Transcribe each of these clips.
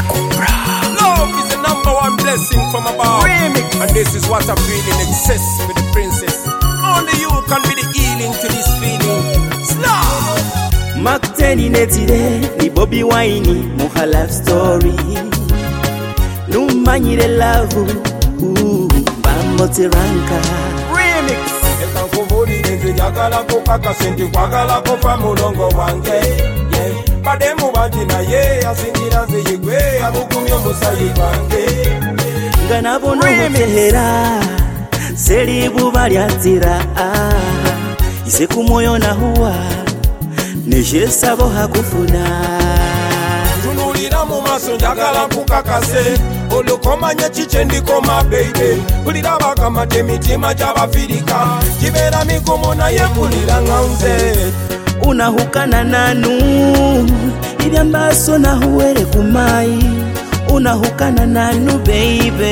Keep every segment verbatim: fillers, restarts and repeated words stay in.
Kubra. Love is the number one blessing from above. Remix. And this is what I feel in excess with the princess. Only you can be the healing to this feeling. Slow. Makteni netire ni Bobby Wine muha love story. Numanyire love uh, bamote ranka. Remix. Eka kuvuli nezi nyakala kukaka senti kwakala kufa mulongo wange. Yeah. Bademu batina ye asingira ziyigwe abukumyo musayi wange. Nganabo nomutehera selibu balyazira ise kumoyo na huwa nesesabo hakufuna. Tunulira mu maso njagala kukakase olukomanya chiche ndikoma baby. Kulira bakamate mitima gy'Abafirika kibera migumu naye kulira nganze. Unahukana nanu ibyambaso nahuwere kumai. Unahukana nanu baby.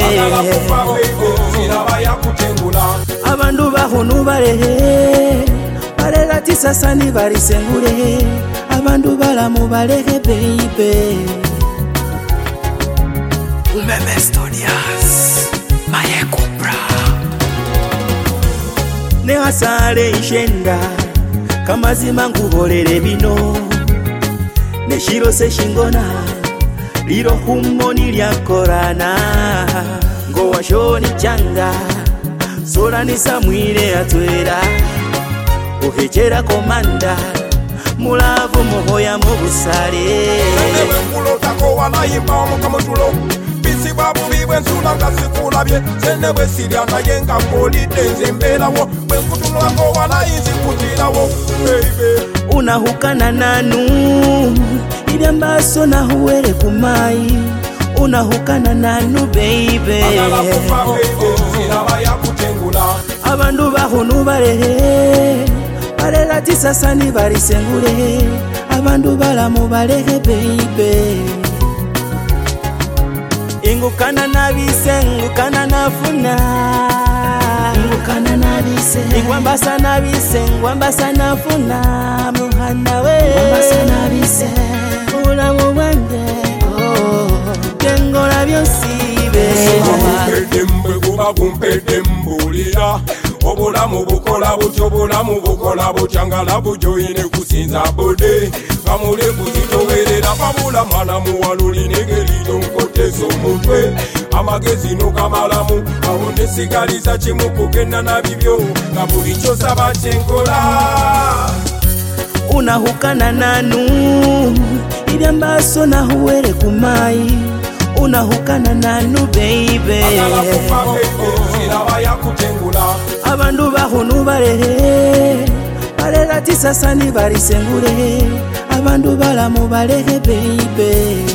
Abandu bahunu barehe balela tisasa ni barisengure. Abandu balamu barehe baby. Umeme Studios Maye Kubra. Ne hasale ishenda kamazima ngubolere bino. Neshiro se shingona liro humoni lya korana. Ngo washoni changa sola ni samwire atwera. Uhechera komanda mulavu muhoya mubusale. Newe mkulo tako wanayimba omukamutulo bisi babu biwe nsula nga sikulabye. Newe siriana yenga kolide nzembelawo bwenkutulo ako wanayinzi kutirawo baby. Unahukana nanu ibyambaso nahuwere kumai. Unahukana nanu baby. Abandu bahunu barehe balela tisasa ni barisengure. Abandu balamu barehe baby. Ingukana nabise ngukana nafuna. Ingukana nabise ingwambasa nabise ngwambasa nafuna. Muhana we ngwambasa nabise ulamu bwange oh kengola byosibe. Kumpedembe kuba kumpedembulira obulamu bukola butyo obulamu bukola butyangala bujoyine kusinza bode. Kamule kuzitowerera babula mwana muwaluli negeliro nkotezo mutwe. Amagezi no kamalamu awone sigaliza kimu kugenda na bibyo nga buli kyosaba kyenkola. Unahukana nanu ibyambaso nahuwere kumai. Unahukana nanu baby. Abandu bahunu barehe balela tisasa ni barisengure. Abandu balamu barehe baby.